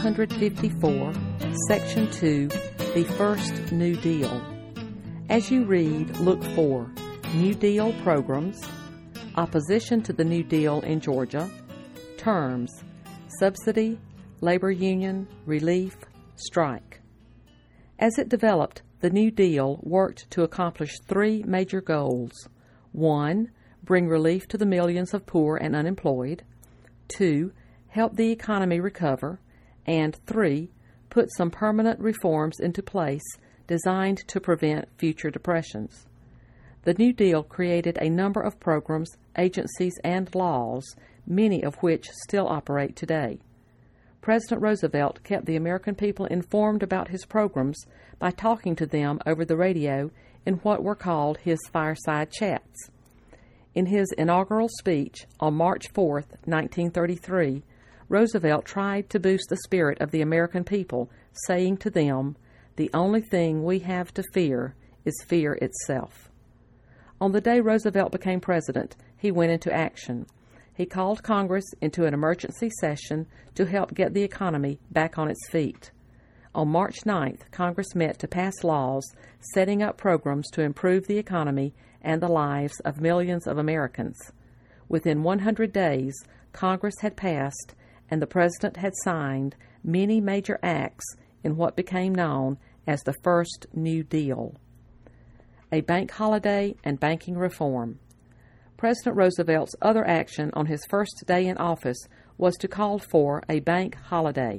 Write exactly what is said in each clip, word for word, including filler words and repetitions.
fifty-four, Section two, The First New Deal. As you read, look for New Deal programs, opposition to the New Deal in Georgia, terms, subsidy, labor union, relief, strike. As it developed, the New Deal worked to accomplish three major goals. One, bring relief to the millions of poor and unemployed. Two, help the economy recover. And three, put some permanent reforms into place designed to prevent future depressions. The New Deal created a number of programs, agencies, and laws, many of which still operate today. President Roosevelt kept the American people informed about his programs by talking to them over the radio in what were called his fireside chats. In his inaugural speech on March fourth, nineteen thirty-three, Roosevelt tried to boost the spirit of the American people, saying to them, "The only thing we have to fear is fear itself." On the day Roosevelt became president, he went into action. He called Congress into an emergency session to help get the economy back on its feet. On March ninth, Congress met to pass laws setting up programs to improve the economy and the lives of millions of Americans. Within one hundred days, Congress had passed and the President had signed many major acts in what became known as the First New Deal. A bank holiday and banking reform. President Roosevelt's other action on his first day in office was to call for a bank holiday.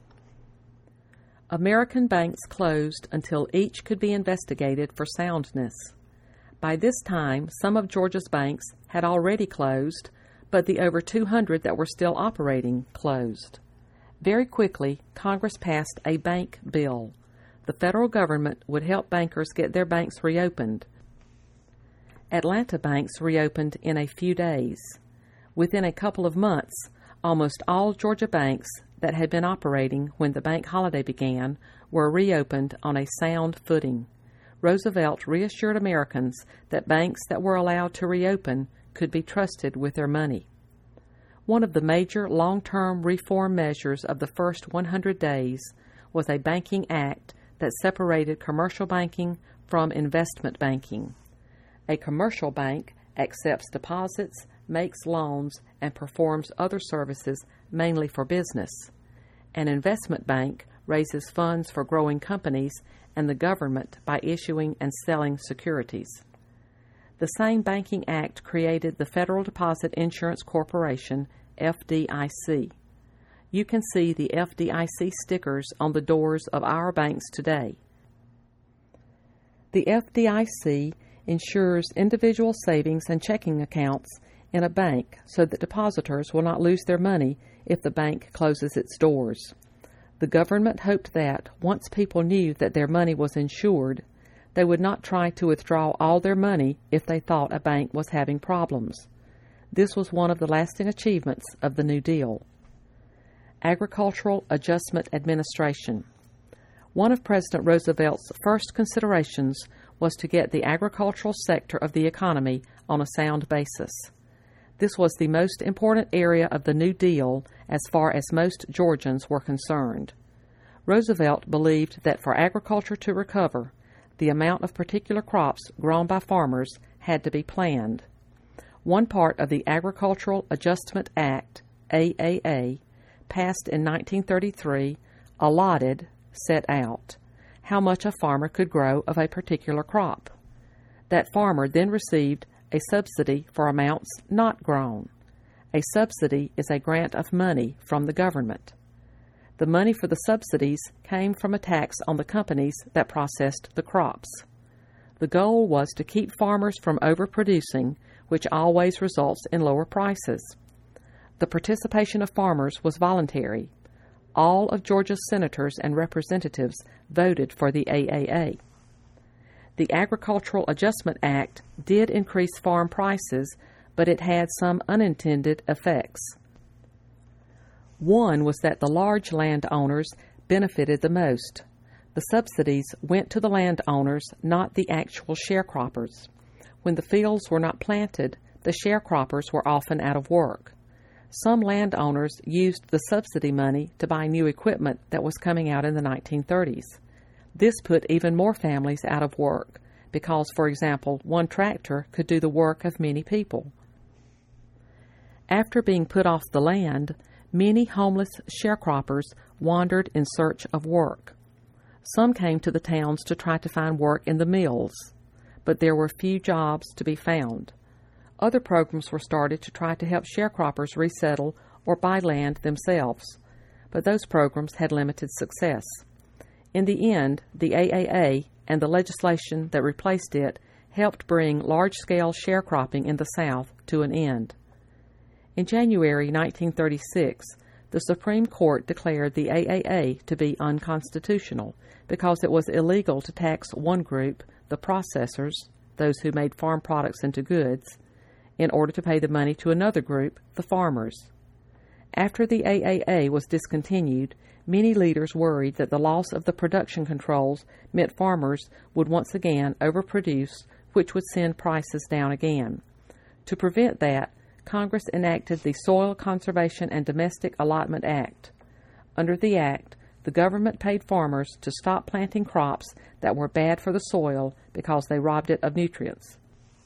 American banks closed until each could be investigated for soundness. By this time, some of Georgia's banks had already closed, but the over two hundred that were still operating closed. Very quickly, Congress passed a bank bill. The federal government would help bankers get their banks reopened. Atlanta banks reopened in a few days. Within a couple of months, almost all Georgia banks that had been operating when the bank holiday began were reopened on a sound footing. Roosevelt reassured Americans that banks that were allowed to reopen could be trusted with their money. One of the major long-term reform measures of the first one hundred days was a banking act that separated commercial banking from investment banking. A commercial bank accepts deposits, makes loans, and performs other services mainly for business. An investment bank raises funds for growing companies and the government by issuing and selling securities. The same banking act created the Federal Deposit Insurance Corporation, F D I C. You can see the F D I C stickers on the doors of our banks today. The F D I C insures individual savings and checking accounts in a bank so that depositors will not lose their money if the bank closes its doors. The government hoped that, once people knew that their money was insured, they would not try to withdraw all their money if they thought a bank was having problems. This was one of the lasting achievements of the New Deal. Agricultural Adjustment Administration. One of President Roosevelt's first considerations was to get the agricultural sector of the economy on a sound basis. This was the most important area of the New Deal as far as most Georgians were concerned. Roosevelt believed that for agriculture to recover, the amount of particular crops grown by farmers had to be planned. One part of the Agricultural Adjustment Act, A A A, passed in nineteen thirty-three, allotted, set out, how much a farmer could grow of a particular crop. That farmer then received a subsidy for amounts not grown. A subsidy is a grant of money from the government. The money for the subsidies came from a tax on the companies that processed the crops. The goal was to keep farmers from overproducing, which always results in lower prices. The participation of farmers was voluntary. All of Georgia's senators and representatives voted for the A A A. The Agricultural Adjustment Act did increase farm prices, but it had some unintended effects. One was that the large landowners benefited the most. The subsidies went to the landowners, not the actual sharecroppers. When the fields were not planted, the sharecroppers were often out of work. Some landowners used the subsidy money to buy new equipment that was coming out in the nineteen thirties. This put even more families out of work because, for example, one tractor could do the work of many people. After being put off the land, many homeless sharecroppers wandered in search of work. Some came to the towns to try to find work in the mills, but there were few jobs to be found. Other programs were started to try to help sharecroppers resettle or buy land themselves, but those programs had limited success. In the end, the A A A and the legislation that replaced it helped bring large-scale sharecropping in the South to an end. In January nineteen thirty-six, the Supreme Court declared the A A A to be unconstitutional because it was illegal to tax one group, the processors, those who made farm products into goods, in order to pay the money to another group, the farmers. After the A A A was discontinued, many leaders worried that the loss of the production controls meant farmers would once again overproduce, which would send prices down again. To prevent that, Congress enacted the Soil Conservation and Domestic Allotment Act. Under the act, the government paid farmers to stop planting crops that were bad for the soil because they robbed it of nutrients.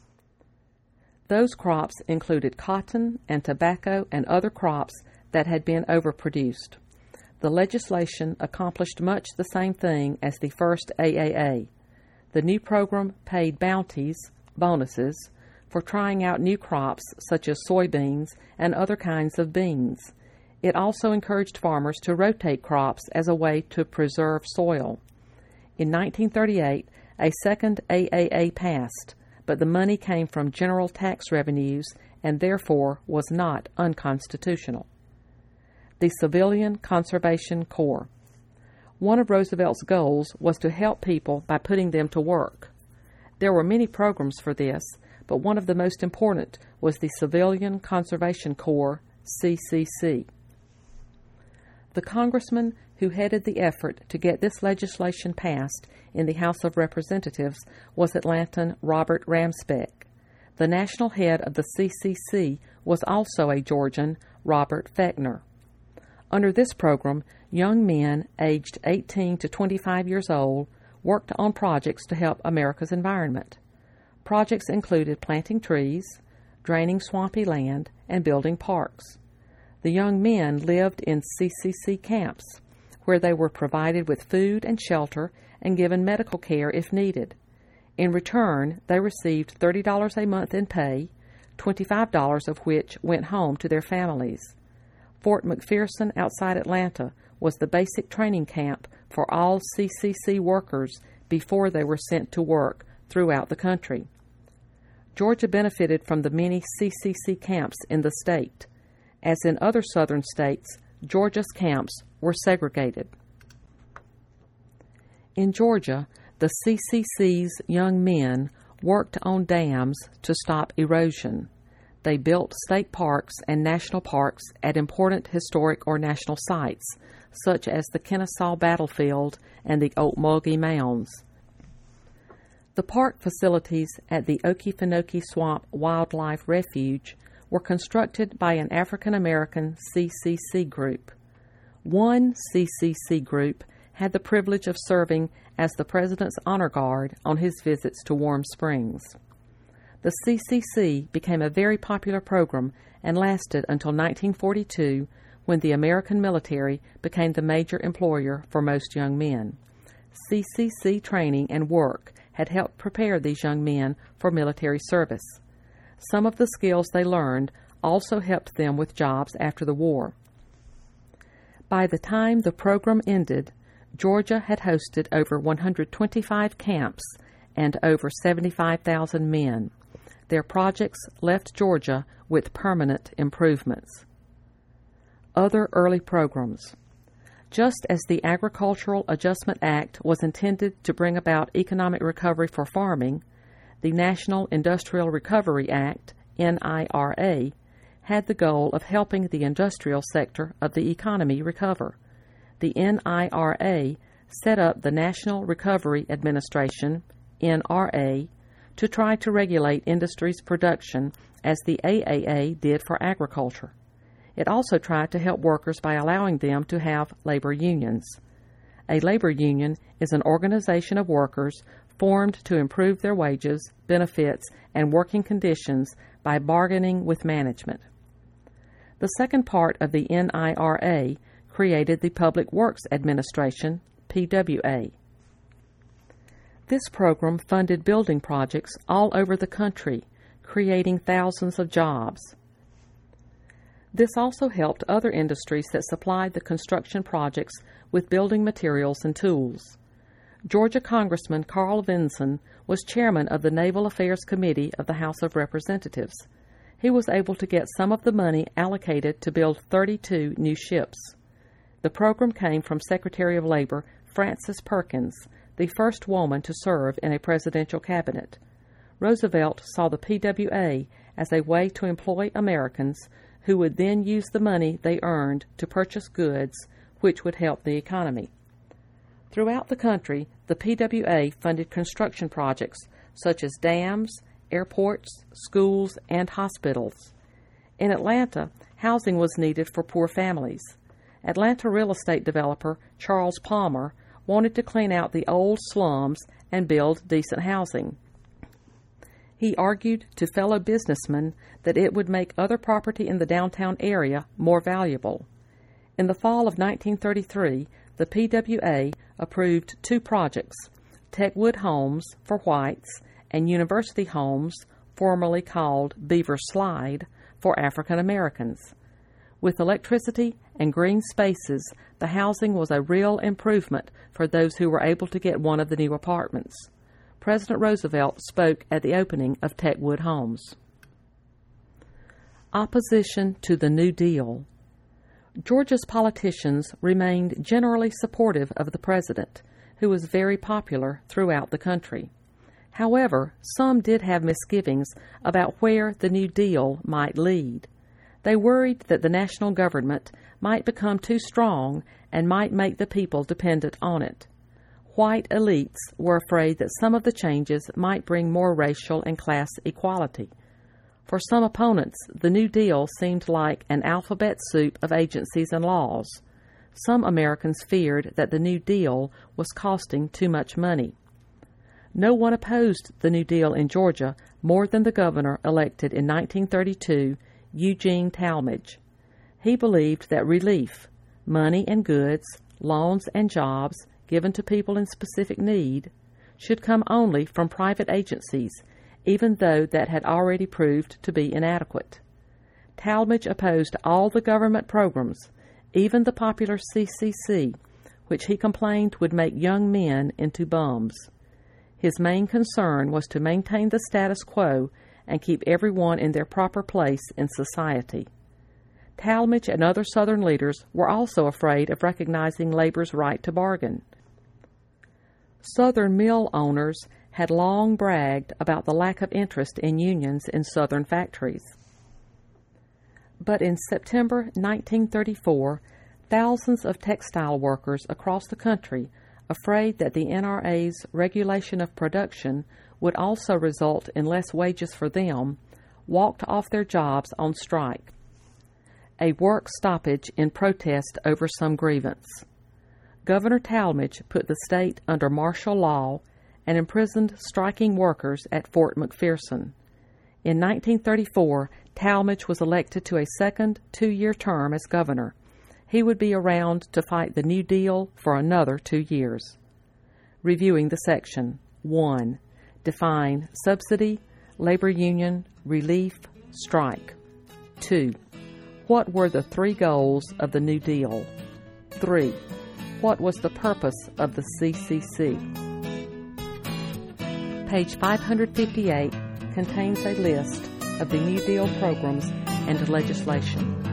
Those crops included cotton and tobacco and other crops that had been overproduced. The legislation accomplished much the same thing as the first A A A. The new program paid bounties, bonuses, for trying out new crops such as soybeans and other kinds of beans. It also encouraged farmers to rotate crops as a way to preserve soil. In nineteen thirty-eight, a second A A A passed, but the money came from general tax revenues and therefore was not unconstitutional. The Civilian Conservation Corps. One of Roosevelt's goals was to help people by putting them to work. There were many programs for this, but one of the most important was the Civilian Conservation Corps, C C C. The congressman who headed the effort to get this legislation passed in the House of Representatives was Atlantan Robert Ramspeck. The national head of the C C C was also a Georgian, Robert Fechner. Under this program, young men aged eighteen to twenty-five years old worked on projects to help America's environment. Projects included planting trees, draining swampy land, and building parks. The young men lived in C C C camps, where they were provided with food and shelter and given medical care if needed. In return, they received thirty dollars a month in pay, twenty-five dollars of which went home to their families. Fort McPherson outside Atlanta was the basic training camp for all C C C workers before they were sent to work throughout the country. Georgia benefited from the many C C C camps in the state. As in other southern states, Georgia's camps were segregated. In Georgia, the C C C's young men worked on dams to stop erosion. They built state parks and national parks at important historic or national sites, such as the Kennesaw Battlefield and the Okmulgee Mounds. The park facilities at the Okefenokee Swamp Wildlife Refuge were constructed by an African-American C C C group. One C C C group had the privilege of serving as the President's Honor Guard on his visits to Warm Springs. The C C C became a very popular program and lasted until nineteen forty-two, when the American military became the major employer for most young men. C C C training and work had helped prepare these young men for military service. Some of the skills they learned also helped them with jobs after the war. By the time the program ended, Georgia had hosted over one hundred twenty-five camps and over seventy-five thousand men. Their projects left Georgia with permanent improvements. Other early programs. Just as the Agricultural Adjustment Act was intended to bring about economic recovery for farming, the National Industrial Recovery Act, N I R A, had the goal of helping the industrial sector of the economy recover. The N I R A set up the National Recovery Administration, N R A, to try to regulate industry's production as the A A A did for agriculture. It also tried to help workers by allowing them to have labor unions. A labor union is an organization of workers formed to improve their wages, benefits, and working conditions by bargaining with management. The second part of the N I R A created the Public Works Administration, P W A. This program funded building projects all over the country, creating thousands of jobs. This also helped other industries that supplied the construction projects with building materials and tools. Georgia Congressman Carl Vinson was chairman of the Naval Affairs Committee of the House of Representatives. He was able to get some of the money allocated to build thirty-two new ships. The program came from Secretary of Labor Frances Perkins, the first woman to serve in a presidential cabinet. Roosevelt saw the P W A as a way to employ Americans who would then use the money they earned to purchase goods, which would help the economy. Throughout the country, the P W A funded construction projects such as dams, airports, schools, and hospitals. In Atlanta, housing was needed for poor families. Atlanta real estate developer Charles Palmer wanted to clean out the old slums and build decent housing. He argued to fellow businessmen that it would make other property in the downtown area more valuable. In the fall of nineteen thirty-three, the P W A approved two projects, Techwood Homes for whites and University Homes, formerly called Beaver Slide, for African Americans. With electricity and green spaces, the housing was a real improvement for those who were able to get one of the new apartments. President Roosevelt spoke at the opening of Techwood Homes. Opposition to the New Deal. Georgia's politicians remained generally supportive of the president, who was very popular throughout the country. However, some did have misgivings about where the New Deal might lead. They worried that the national government might become too strong and might make the people dependent on it. White elites were afraid that some of the changes might bring more racial and class equality. For some opponents, the New Deal seemed like an alphabet soup of agencies and laws. Some Americans feared that the New Deal was costing too much money. No one opposed the New Deal in Georgia more than the governor elected in nineteen thirty-two, Eugene Talmadge. He believed that relief, money and goods, loans and jobs given to people in specific need, should come only from private agencies, even though that had already proved to be inadequate. Talmadge opposed all the government programs, even the popular C C C, which he complained would make young men into bums. His main concern was to maintain the status quo and keep everyone in their proper place in society. Talmadge and other Southern leaders were also afraid of recognizing labor's right to bargain. Southern mill owners had long bragged about the lack of interest in unions in Southern factories. But in September nineteen thirty-four, thousands of textile workers across the country, afraid that the N R A's regulation of production would also result in less wages for them, walked off their jobs on strike. A work stoppage in protest over some grievance. Governor Talmadge put the state under martial law and imprisoned striking workers at Fort McPherson. In nineteen thirty-four, Talmadge was elected to a second two-year term as governor. He would be around to fight the New Deal for another two years. Reviewing the section. one. Define subsidy, labor union, relief, strike. two. What were the three goals of the New Deal? three. What was the purpose of the C C C? Page five hundred fifty-eight contains a list of the New Deal programs and legislation.